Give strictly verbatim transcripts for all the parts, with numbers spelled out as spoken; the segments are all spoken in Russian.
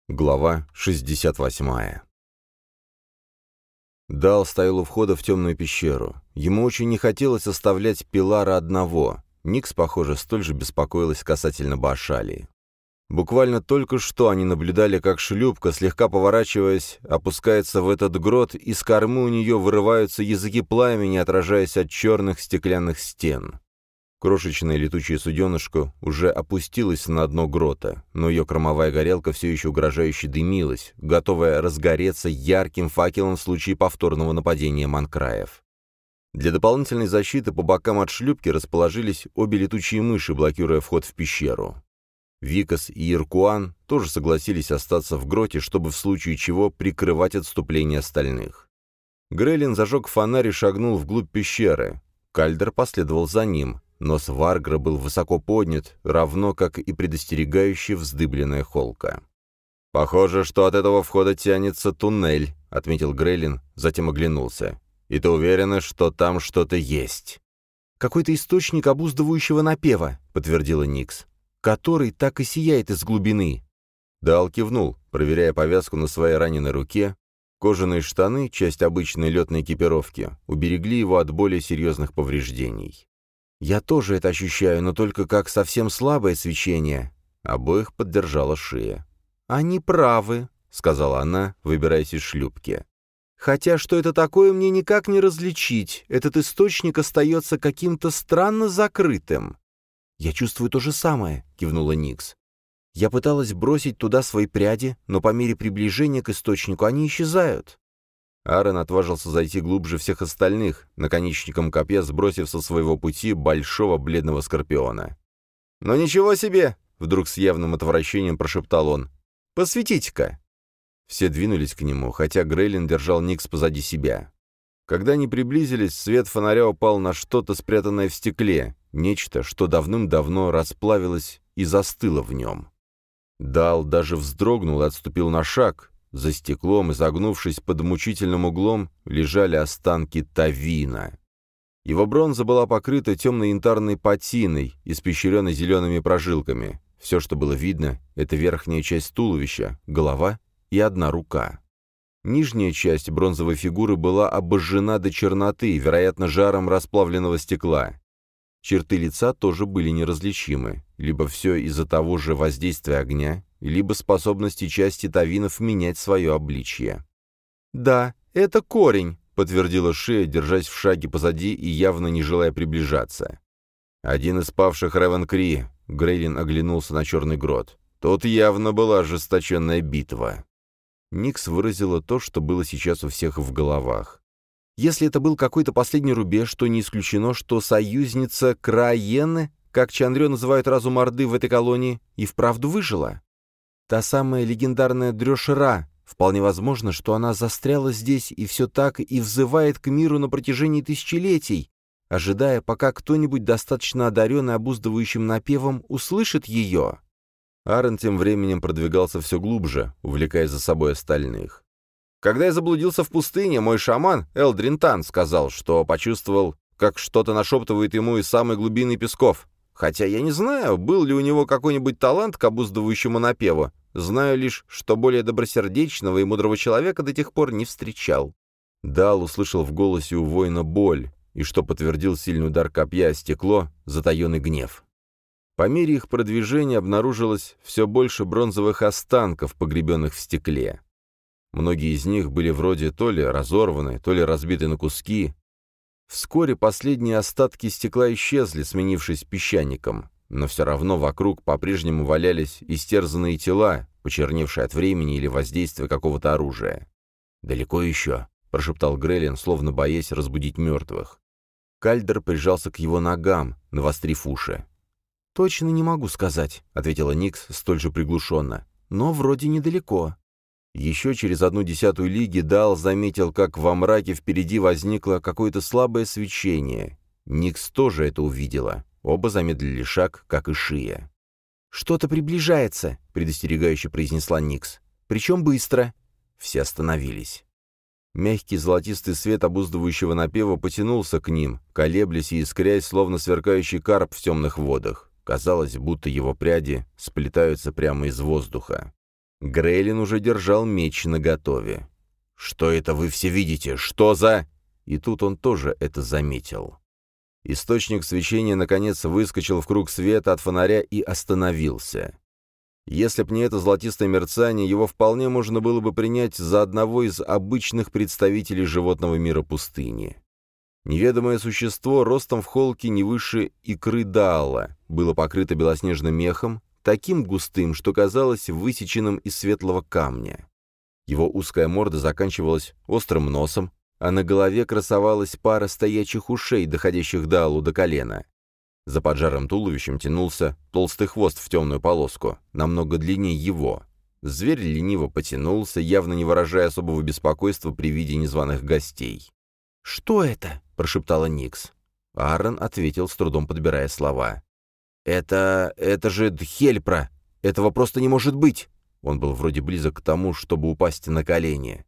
Глава шестьдесят восьмая. Дал стоял у входа в темную пещеру. Ему очень не хотелось оставлять Пилара одного. Никс, похоже, столь же беспокоилась касательно Баашалии. Буквально только что они наблюдали, как шлюпка, слегка поворачиваясь, опускается в этот грот, и с кормы у нее вырываются языки пламени, отражаясь от черных стеклянных стен. Крошечное летучее суденышко уже опустилось на дно грота, но ее кормовая горелка все еще угрожающе дымилась, готовая разгореться ярким факелом в случае повторного нападения манкраев. Для дополнительной защиты по бокам от шлюпки расположились обе летучие мыши, блокируя вход в пещеру. Викас и Иркуан тоже согласились остаться в гроте, чтобы в случае чего прикрывать отступление остальных. Грейлин зажег фонарь и шагнул вглубь пещеры. Кальдер последовал за ним. Нос Варгра был высоко поднят, равно как и предостерегающая вздыбленная холка. «Похоже, что от этого входа тянется туннель», — отметил Грейлин, затем оглянулся. «И ты уверена, что там что-то есть?» «Какой-то источник обуздывающего напева», — подтвердила Никс, «который так и сияет из глубины». Дал кивнул, проверяя повязку на своей раненой руке. Кожаные штаны, часть обычной летной экипировки, уберегли его от более серьезных повреждений. «Я тоже это ощущаю, но только как совсем слабое свечение». Обоих поддержала шея. «Они правы», — сказала она, выбираясь из шлюпки. «Хотя что это такое, мне никак не различить. Этот источник остается каким-то странно закрытым». «Я чувствую то же самое», — кивнула Никс. «Я пыталась бросить туда свои пряди, но по мере приближения к источнику они исчезают». Аарон отважился зайти глубже всех остальных, наконечником копья сбросив со своего пути большого бледного скорпиона. «Ну ничего себе!» — вдруг с явным отвращением прошептал он. «Посветите-ка!» Все двинулись к нему, хотя Грейлин держал Никс позади себя. Когда они приблизились, свет фонаря упал на что-то, спрятанное в стекле, нечто, что давным-давно расплавилось и застыло в нем. Дал даже вздрогнул и отступил на шаг. За стеклом, изогнувшись под мучительным углом, лежали останки Тавина. Его бронза была покрыта темной янтарной патиной, испещренной зелеными прожилками. Все, что было видно, — это верхняя часть туловища, голова и одна рука. Нижняя часть бронзовой фигуры была обожжена до черноты, вероятно, жаром расплавленного стекла. Черты лица тоже были неразличимы, либо все из-за того же воздействия огня, либо способности части тавинов менять свое обличье. «Да, это корень», — подтвердила Шея, держась в шаге позади и явно не желая приближаться. «Один из павших Ревен-Кри», — Грейлин оглянулся на черный грот. «Тут явно была ожесточенная битва». Никс выразила то, что было сейчас у всех в головах. «Если это был какой-то последний рубеж, то не исключено, что союзница Краенны, как Чандрё называют разум Орды в этой колонии, и вправду выжила. Та самая легендарная Дрёшера. Вполне возможно, что она застряла здесь и все так и взывает к миру на протяжении тысячелетий, ожидая, пока кто-нибудь достаточно одаренный обуздывающим напевом услышит ее». Аарон тем временем продвигался все глубже, увлекая за собой остальных. «Когда я заблудился в пустыне, мой шаман, Элдрин Тан, сказал, что почувствовал, как что-то нашептывает ему из самой глубины песков. Хотя я не знаю, был ли у него какой-нибудь талант к обуздывающему напеву. Знаю лишь, что более добросердечного и мудрого человека до тех пор не встречал». Дал услышал в голосе у воина боль, и что подтвердил сильный удар копья о стекло, затаенный гнев. По мере их продвижения обнаружилось все больше бронзовых останков, погребенных в стекле. Многие из них были вроде то ли разорваны, то ли разбиты на куски. Вскоре последние остатки стекла исчезли, сменившись песчаником, но все равно вокруг по-прежнему валялись истерзанные тела, почерневшие от времени или воздействия какого-то оружия. «Далеко еще», — прошептал Грейлин, словно боясь разбудить мертвых. Кальдер прижался к его ногам, навострив уши. «Точно не могу сказать», — ответила Никс столь же приглушенно, — «но вроде недалеко». Еще через одну десятую лиги Дал заметил, как во мраке впереди возникло какое-то слабое свечение. Никс тоже это увидела. Оба замедлили шаг, как и Шия. «Что-то приближается», — предостерегающе произнесла Никс. «Причем быстро». Все остановились. Мягкий золотистый свет обуздывающего напева потянулся к ним, колеблясь и искрясь, словно сверкающий карп в темных водах. Казалось, будто его пряди сплетаются прямо из воздуха. Грейлин уже держал меч наготове. «Что это вы все видите? Что за...» И тут он тоже это заметил. Источник свечения, наконец, выскочил в круг света от фонаря и остановился. Если б не это золотистое мерцание, его вполне можно было бы принять за одного из обычных представителей животного мира пустыни. Неведомое существо, ростом в холке не выше икры Даала, было покрыто белоснежным мехом, таким густым, что казалось высеченным из светлого камня. Его узкая морда заканчивалась острым носом, а на голове красовалась пара стоячих ушей, доходящих Даалу до колена. За поджарым туловищем тянулся толстый хвост в темную полоску, намного длиннее его. Зверь лениво потянулся, явно не выражая особого беспокойства при виде незваных гостей. «Что это?» — прошептала Никс. Аарон ответил, с трудом подбирая слова. «Это... это же Дхельпра! Этого просто не может быть!» Он был вроде близок к тому, чтобы упасть на колени.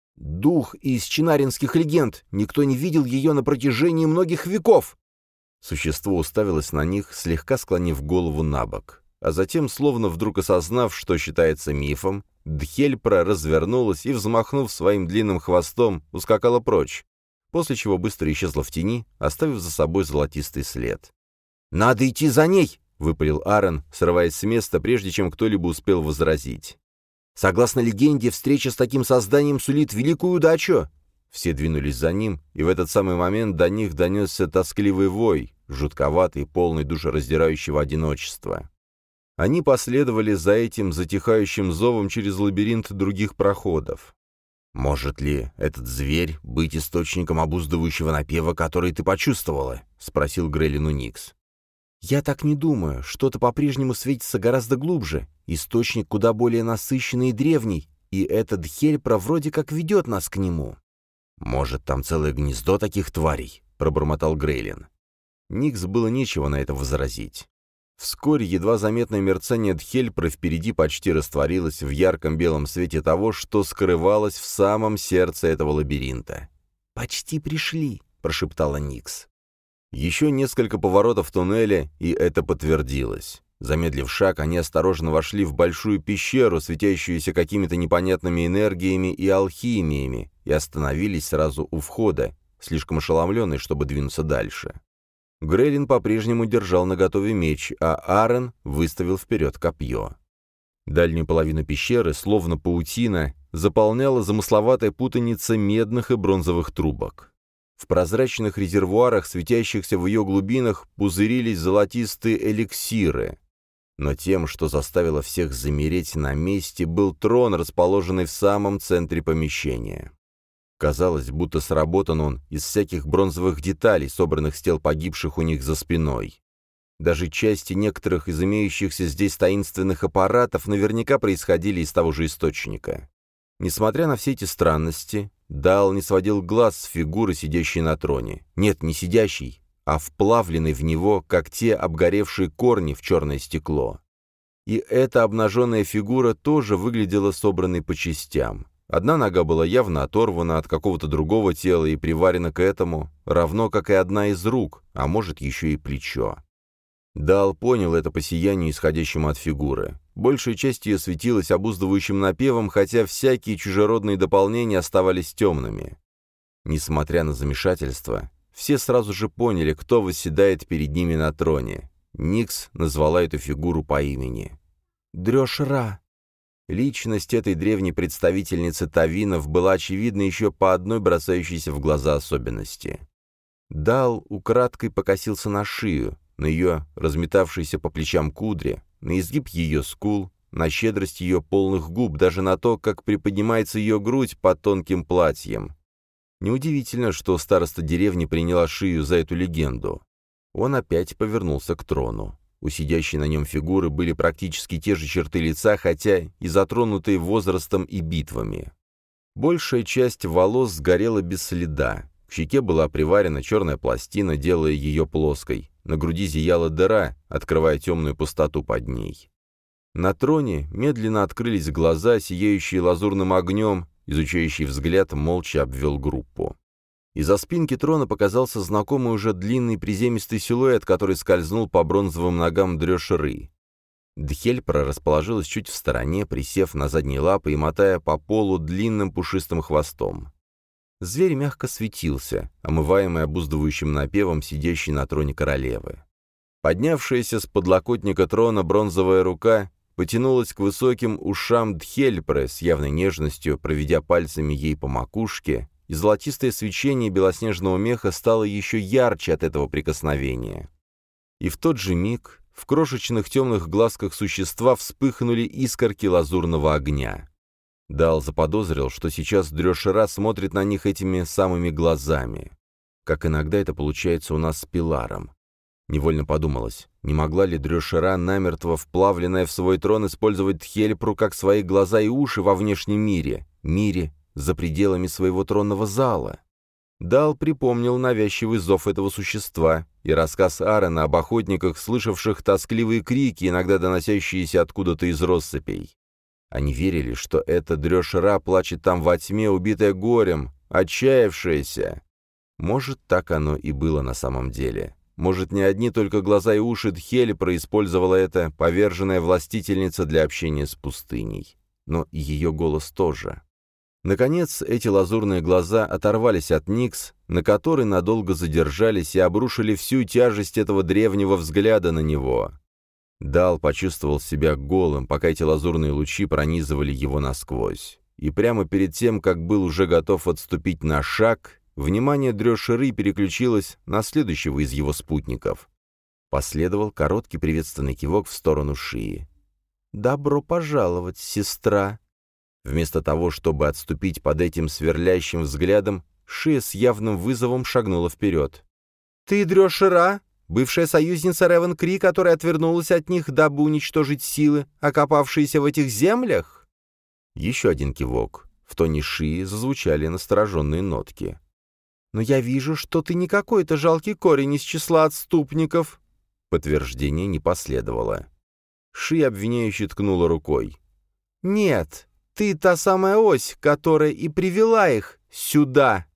«Дух из чинаринских легенд! Никто не видел ее на протяжении многих веков!» Существо уставилось на них, слегка склонив голову на бок. А затем, словно вдруг осознав, что считается мифом, Дхельпра развернулась и, взмахнув своим длинным хвостом, ускакала прочь, после чего быстро исчезла в тени, оставив за собой золотистый след. «Надо идти за ней!» — выпалил Аарон, срываясь с места, прежде чем кто-либо успел возразить. «Согласно легенде, встреча с таким созданием сулит великую удачу!» Все двинулись за ним, и в этот самый момент до них донесся тоскливый вой, жутковатый, полный душераздирающего одиночества. Они последовали за этим затихающим зовом через лабиринт других проходов. «Может ли этот зверь быть источником обуздывающего напева, который ты почувствовала?» — спросил Грейлин у Никс. «Я так не думаю. Что-то по-прежнему светится гораздо глубже. Источник куда более насыщенный и древний, и этот Дхельпра вроде как ведет нас к нему». «Может, там целое гнездо таких тварей?» — пробормотал Грейлин. Никс было нечего на это возразить. Вскоре едва заметное мерцание Дхельпры впереди почти растворилось в ярком белом свете того, что скрывалось в самом сердце этого лабиринта. «Почти пришли», — прошептала Никс. Еще несколько поворотов туннеля, и это подтвердилось. Замедлив шаг, они осторожно вошли в большую пещеру, светящуюся какими-то непонятными энергиями и алхимиями, и остановились сразу у входа, слишком ошеломленные, чтобы двинуться дальше. Грейлин по-прежнему держал наготове меч, а Аарон выставил вперед копье. Дальнюю половину пещеры, словно паутина, заполняла замысловатая путаница медных и бронзовых трубок. В прозрачных резервуарах, светящихся в ее глубинах, пузырились золотистые эликсиры. Но тем, что заставило всех замереть на месте, был трон, расположенный в самом центре помещения. Казалось, будто сработан он из всяких бронзовых деталей, собранных с тел погибших у них за спиной. Даже части некоторых из имеющихся здесь таинственных аппаратов наверняка происходили из того же источника. Несмотря на все эти странности, Даал не сводил глаз с фигуры, сидящей на троне. Нет, не сидящей, а вплавленной в него, как те обгоревшие корни в черное стекло. И эта обнаженная фигура тоже выглядела собранной по частям. Одна нога была явно оторвана от какого-то другого тела и приварена к этому, равно как и одна из рук, а может еще и плечо. Даал понял это по сиянию, исходящему от фигуры. Большая часть ее светилась обуздывающим напевом, хотя всякие чужеродные дополнения оставались темными. Несмотря на замешательство, все сразу же поняли, кто восседает перед ними на троне. Никс назвала эту фигуру по имени. Дрёш-Ра. Личность этой древней представительницы Тавинов была очевидна еще по одной бросающейся в глаза особенности. Даал украдкой покосился на шею, на ее разметавшиеся по плечам кудри, на изгиб ее скул, на щедрость ее полных губ, даже на то, как приподнимается ее грудь под тонким платьем. Неудивительно, что староста деревни приняла шею за эту легенду. Он опять повернулся к трону. У сидящей на нем фигуры были практически те же черты лица, хотя и затронутые возрастом и битвами. Большая часть волос сгорела без следа. К щеке была приварена черная пластина, делая ее плоской. На груди зияла дыра, открывая темную пустоту под ней. На троне медленно открылись глаза, сияющие лазурным огнем, изучающий взгляд молча обвел группу. Из-за спинки трона показался знакомый уже длинный приземистый силуэт, который скользнул по бронзовым ногам Дрёш-Ры. Дхельпра расположилась чуть в стороне, присев на задние лапы и мотая по полу длинным пушистым хвостом. Зверь мягко светился, омываемый обуздывающим напевом сидящей на троне королевы. Поднявшаяся с подлокотника трона бронзовая рука потянулась к высоким ушам Дхельпры с явной нежностью, проведя пальцами ей по макушке, и золотистое свечение белоснежного меха стало еще ярче от этого прикосновения. И в тот же миг в крошечных темных глазках существа вспыхнули искорки лазурного огня. Дал заподозрил, что сейчас Дрёшера смотрит на них этими самыми глазами. Как иногда это получается у нас с Пиларом. Невольно подумалось, не могла ли Дрёшера, намертво вплавленная в свой трон, использовать Дхельпру как свои глаза и уши во внешнем мире, мире за пределами своего тронного зала? Дал припомнил навязчивый зов этого существа и рассказ Аарона об охотниках, слышавших тоскливые крики, иногда доносящиеся откуда-то из россыпей. Они верили, что эта Дрёшера плачет там во тьме, убитая горем, отчаявшаяся. Может, так оно и было на самом деле. Может, не одни только глаза и уши Дхельпры использовала эта поверженная властительница для общения с пустыней. Но и ее голос тоже. Наконец, эти лазурные глаза оторвались от Никс, на которой надолго задержались и обрушили всю тяжесть этого древнего взгляда на него. Дал почувствовал себя голым, пока эти лазурные лучи пронизывали его насквозь. И прямо перед тем, как был уже готов отступить на шаг, внимание Дрёшеры переключилось на следующего из его спутников. Последовал короткий приветственный кивок в сторону Шии. «Добро пожаловать, сестра!» Вместо того, чтобы отступить под этим сверлящим взглядом, Шия с явным вызовом шагнула вперед. «Ты Дрёшера, бывшая союзница Ревен Кри, которая отвернулась от них, дабы уничтожить силы, окопавшиеся в этих землях?» Еще один кивок. В тоне Шии зазвучали настороженные нотки. «Но я вижу, что ты не какой-то жалкий корень из числа отступников». Подтверждение не последовало. Шия обвиняюще ткнула рукой. «Нет, ты та самая ось, которая и привела их сюда».